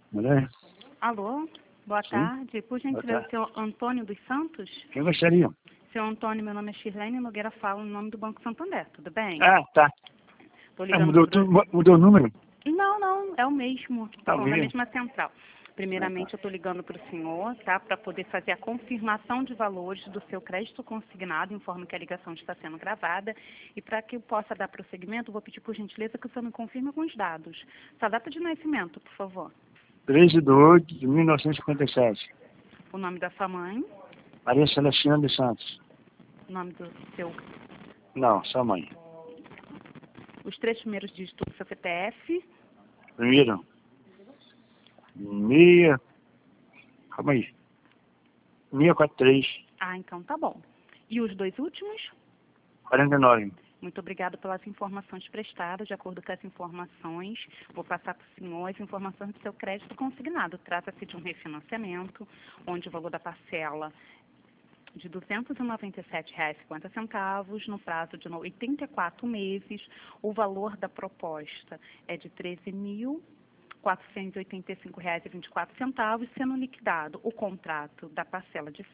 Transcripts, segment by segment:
Mulher? Alô, boa Sim. tarde. Por gentileza, tarde. senhor Antônio dos Santos? Quem gostaria? Senhor Antônio, meu nome é Shirlene Nogueira, falo em nome do Banco Santander, tudo bem? Ah, tá. Tô ligando Mudou, pro... mudou o número? Não, é o mesmo, Tá falando da mesmo. mesma central. Primeiramente, eu estou ligando para o senhor, tá? Para poder fazer a confirmação de valores do seu crédito consignado, informo que a ligação está sendo gravada. E para que eu possa dar prosseguimento, vou pedir por gentileza que o senhor me confirme alguns dados. Sua data de nascimento, por favor. 13/8/1957. O nome da sua mãe, Maria Celestina dos Santos. o nome do seu... Não, sua mãe. Os 3 primeiros dígitos do seu CPF. Primeiro. Meia. Calma aí. 643. Ah, então tá bom. E os 2 últimos? 49. Muito obrigada pelas informações prestadas. De acordo com as informações, vou passar para o senhor as informações do seu crédito consignado. Trata-se de um refinanciamento, onde o valor da parcela de R$ 297,50, no prazo de 84 meses. O valor da proposta é de R$ 13.485,24, sendo liquidado o contrato da parcela de R$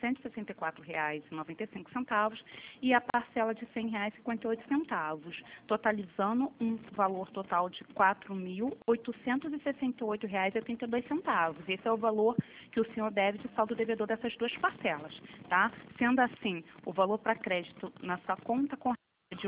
164,95 e a parcela de R$ 100,58, totalizando um valor total de R$ 4.868,82. Esse é o valor que o senhor deve de saldo devedor dessas duas parcelas, tá? Sendo assim, o valor para crédito na sua conta corrente de R$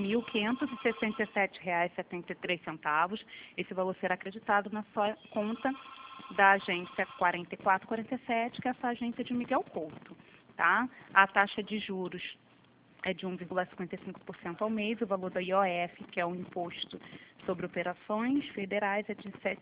8.567,73. Esse valor será acreditado na sua conta da agência 4447, que é essa agência de Miguel Couto, tá? A taxa de juros é de 1,55% ao mês. O valor da IOF, que é o Imposto sobre Operações Federais, é de R$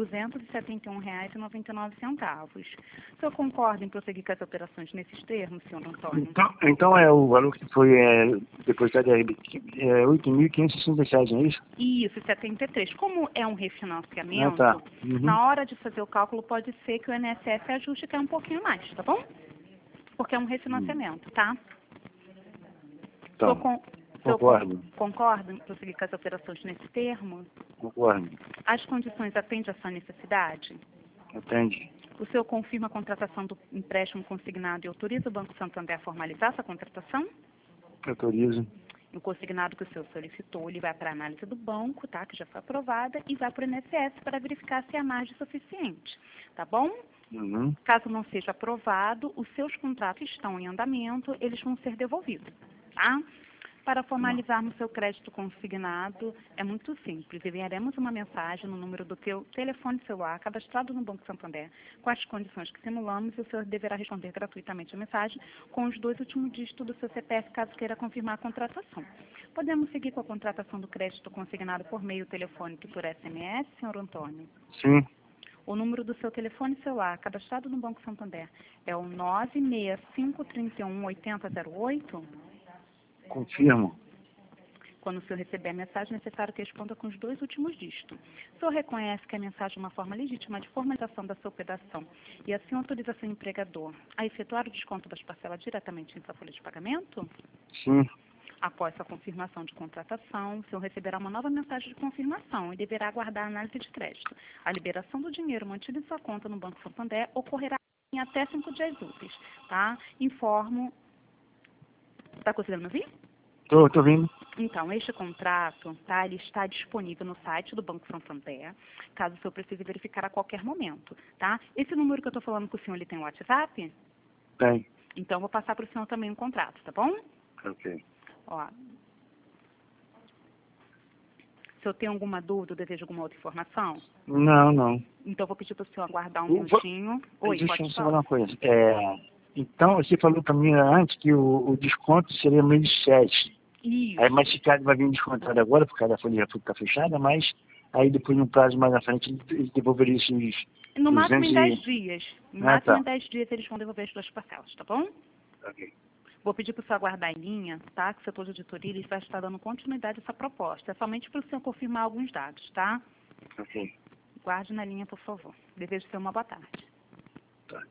271,99. O senhor concorda em prosseguir com as operações nesses termos, senhor Antônio? Então é o valor que foi depositado é 8.567, não é isso? Isso, 73. Como é um refinanciamento, Ah, tá. Uhum. na hora de fazer o cálculo pode ser que o INSS ajuste e caia um pouquinho mais, tá bom? Porque é um refinanciamento, tá? Então, concordo. Concorda em prosseguir com as operações nesse termo? Concordo. As condições atendem à sua necessidade? Atende. O senhor confirma a contratação do empréstimo consignado e autoriza o Banco Santander a formalizar essa contratação? Autorizo. O consignado que o senhor solicitou, ele vai para a análise do banco, tá? Que já foi aprovada, e vai para o INSS para verificar se há margem suficiente, tá bom? Uhum. Caso não seja aprovado, os seus contratos estão em andamento, eles vão ser devolvidos, tá? Para formalizarmos seu crédito consignado, é muito simples. Enviaremos uma mensagem no número do teu telefone celular cadastrado no Banco Santander, com as condições que simulamos, e o senhor deverá responder gratuitamente a mensagem com os 2 últimos dígitos do seu CPF, caso queira confirmar a contratação. Podemos seguir com a contratação do crédito consignado por meio telefônico e por SMS, senhor Antônio? Sim. O número do seu telefone celular cadastrado no Banco Santander é o 965318008? Confirmo. Quando o senhor receber a mensagem, é necessário que responda com os 2 últimos dígitos. O senhor reconhece que a mensagem é uma forma legítima de formalização da sua operação e assim autoriza seu empregador a efetuar o desconto das parcelas diretamente em sua folha de pagamento? Sim. Após a confirmação de contratação, o senhor receberá uma nova mensagem de confirmação e deverá aguardar a análise de crédito. A liberação do dinheiro mantido em sua conta no Banco Santander ocorrerá em até 5 dias úteis, tá? Informo... Está conseguindo me ouvir? Tô vindo. Então, este contrato, tá, ele está disponível no site do Banco Santander, caso o senhor precise verificar a qualquer momento, tá? Esse número que eu estou falando com o senhor, ele tem WhatsApp? Tem. Então, eu vou passar para o senhor também o contrato, tá bom? Ok. Ó, se eu tenho alguma dúvida ou desejo alguma outra informação, Não. então eu vou pedir para o senhor aguardar um O- minutinho. Oi, Deixa eu pode só falar falar. uma coisa. Então, você falou para mim antes que o desconto seria mês 7. Aí, Isso. mas esse caso vai vir descontado agora, por causa da folha já está fechada, mas aí depois, num prazo mais à frente, ele devolveria esses No máximo 200 em 10 dias. No Ah, máximo em tá. 10 dias eles vão devolver as 2 parcelas, tá bom? Ok. Vou pedir para o senhor aguardar em linha, tá? Que o setor de auditoria ele vai estar dando continuidade a essa proposta. É somente para o senhor confirmar alguns dados, tá? Ok. Guarde na linha, por favor. Desejo ser uma boa tarde. Tá.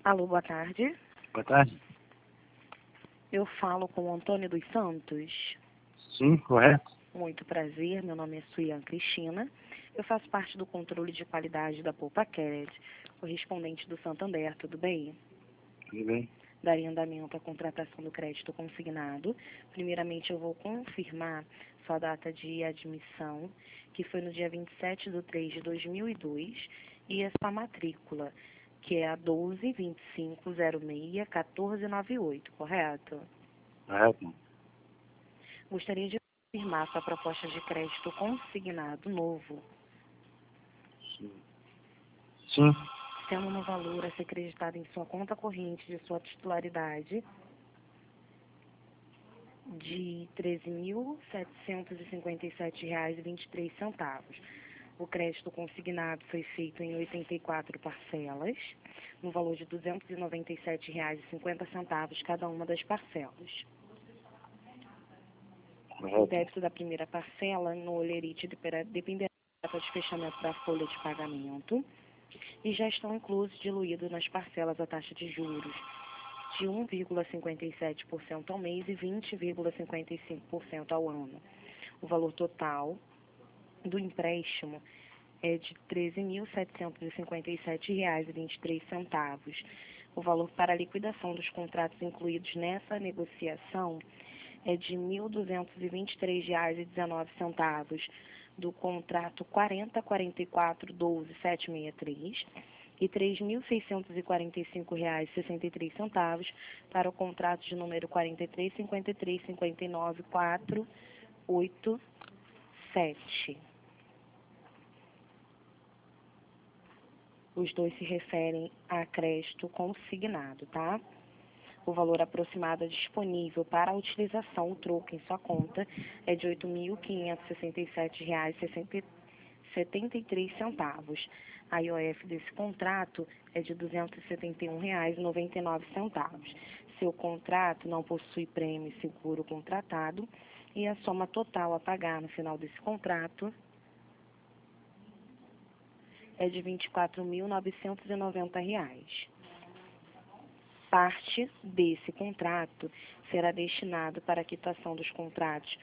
Alô, boa tarde. Boa tarde. Eu falo com o Antônio dos Santos. Sim, correto. Muito prazer, meu nome é Suian Cristina. Eu faço parte do controle de qualidade da Poupa Credit, correspondente do Santander, tudo bem? Tudo bem. Daria andamento à contratação do crédito consignado. Primeiramente, eu vou confirmar sua data de admissão, que foi no dia 27/3/2002, e a sua matrícula, que é a 12.2506.1498, correto? Correto. Gostaria de confirmar sua proposta de crédito consignado novo, Sim. sendo no valor a ser acreditado em sua conta corrente de sua titularidade de R$ 13.757,23. O crédito consignado foi feito em 84 parcelas, no valor de R$ 297,50 cada uma das parcelas. O Correto. débito da primeira parcela no Olerite dependerá da data de fechamento da folha de pagamento e já estão inclusos diluídos nas parcelas a taxa de juros de 1,57% ao mês e 20,55% ao ano. O valor total do empréstimo é de R$ 13.757,23. O valor para a liquidação dos contratos incluídos nessa negociação é de R$ 1.223,19 do contrato 4044-12-763 e R$ 3.645,63 para o contrato de número 43.53.59.487. Os dois se referem a crédito consignado, tá? O valor aproximado disponível para a utilização, o troco em sua conta, é de R$ 8.567,73. A IOF desse contrato é de R$ 271,99. Seu contrato não possui prêmio e seguro contratado e a soma total a pagar no final desse contrato é de R$ 24.990. Parte desse contrato será destinado para a quitação dos contratos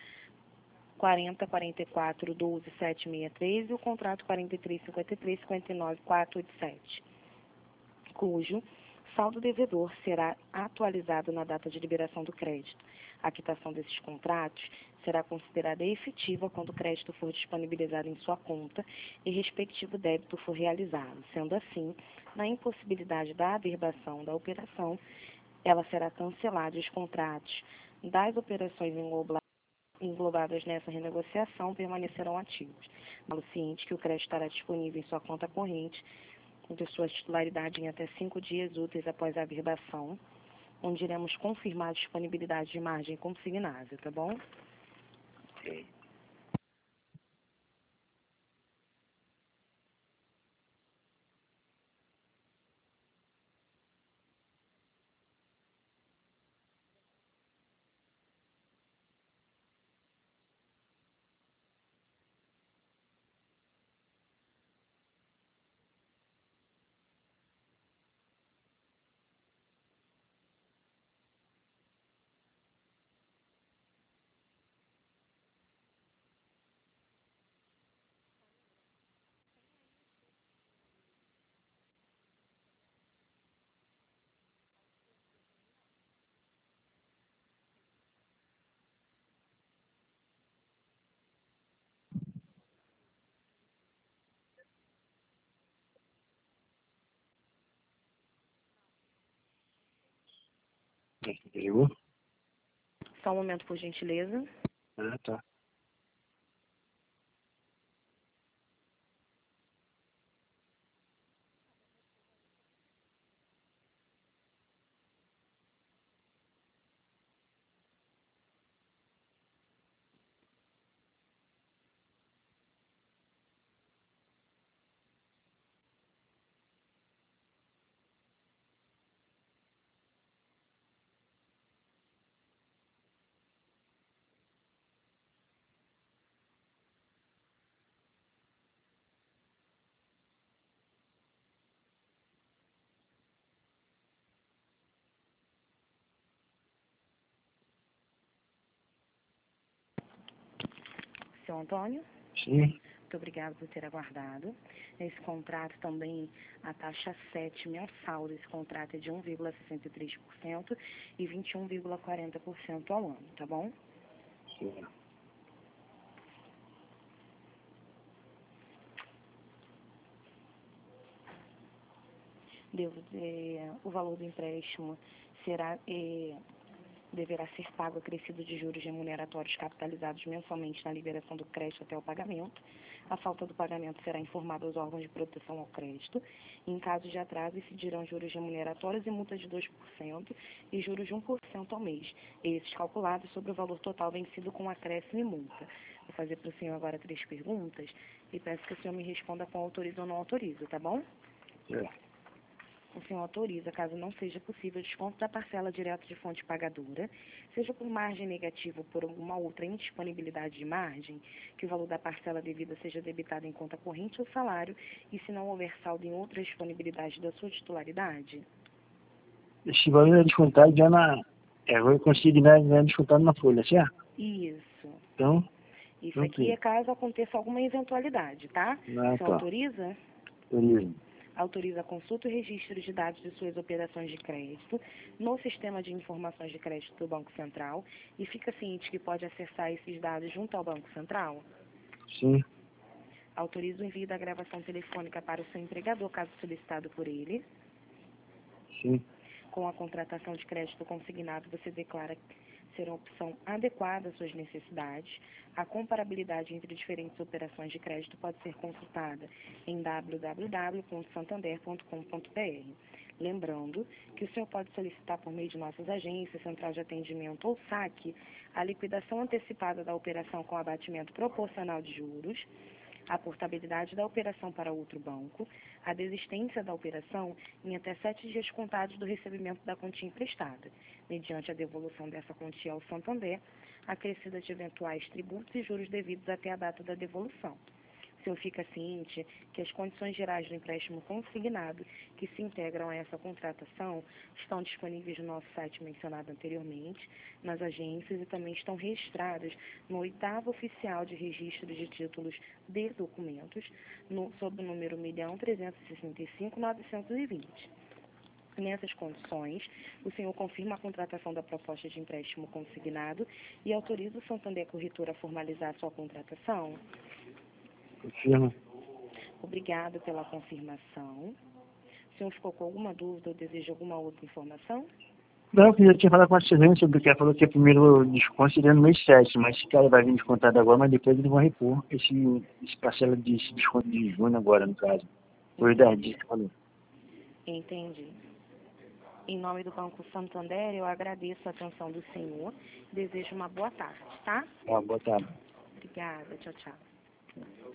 4044-12-763 e o contrato 43.53.59.487, cujo saldo devedor será atualizado na data de liberação do crédito. A quitação desses contratos será considerada efetiva quando o crédito for disponibilizado em sua conta e respectivo débito for realizado. Sendo assim, na impossibilidade da averbação da operação, ela será cancelada e os contratos das operações englobadas nessa renegociação permanecerão ativos. Falo ciente que o crédito estará disponível em sua conta corrente de sua titularidade em até 5 dias úteis após a averbação, onde iremos confirmar a disponibilidade de margem consignável, tá bom? Ok. Ligou? Só um momento, por gentileza. Ah, tá. seu Antônio? Sim. Muito obrigada por ter aguardado. Esse contrato também, a taxa 7 mensal desse contrato é de 1,63% e 21,40% ao ano, tá bom? Sim. O valor do empréstimo deverá ser pago acrescido de juros remuneratórios capitalizados mensalmente na liberação do crédito até o pagamento. A falta do pagamento será informada aos órgãos de proteção ao crédito. Em caso de atraso, incidirão juros remuneratórios e multa de 2% e juros de 1% ao mês, esses calculados sobre o valor total vencido com acréscimo e multa. Vou fazer para o senhor agora 3 perguntas e peço que o senhor me responda com autoriza ou não autoriza, tá bom? O senhor autoriza, caso não seja possível, desconto da parcela direto de fonte pagadora, seja por margem negativa ou por alguma outra indisponibilidade de margem, que o valor da parcela devida seja debitado em conta corrente ou salário, e se não houver saldo em outra disponibilidade da sua titularidade? Esse valor é descontado já o consignado é descontado na folha, certo? Isso. Então, Isso aqui é caso aconteça alguma eventualidade, tá? O senhor autoriza? Autoriza. Autoriza a consulta e registro de dados de suas operações de crédito no sistema de informações de crédito do Banco Central e fica ciente que pode acessar esses dados junto ao Banco Central? Sim. Autoriza o envio da gravação telefônica para o seu empregador, caso solicitado por ele. Sim. Com a contratação de crédito consignado, você declara ser uma opção adequada às suas necessidades. A comparabilidade entre diferentes operações de crédito pode ser consultada em www.santander.com.br. Lembrando que o senhor pode solicitar por meio de nossas agências, central de atendimento ou saque, a liquidação antecipada da operação com abatimento proporcional de juros, a portabilidade da operação para outro banco, a desistência da operação em até 7 dias contados do recebimento da quantia emprestada, mediante a devolução dessa quantia ao Santander, acrescida de eventuais tributos e juros devidos até a data da devolução. O senhor fica ciente que as condições gerais do empréstimo consignado que se integram a essa contratação estão disponíveis no nosso site mencionado anteriormente, nas agências e também estão registradas no 8º Oficial de Registro de Títulos de Documentos, sob o número 1.365.920. Nessas condições, o senhor confirma a contratação da proposta de empréstimo consignado e autoriza o Santander Corretora a formalizar sua contratação? Confirma. Obrigado pela confirmação. O senhor ficou com alguma dúvida ou deseja alguma outra informação? Não, eu tinha falado com a Suzane sobre o que ela falou que é primeiro desconto seria no mês 7, mas esse cara vai vir descontado agora, mas depois eles vão repor esse parcela esse desconto de junho agora, no caso. Foi 10 dias que falou. Entendi. Em nome do Banco Santander, eu agradeço a atenção do senhor. Desejo uma boa tarde, tá? Boa tarde. Obrigada. Tchau, tchau.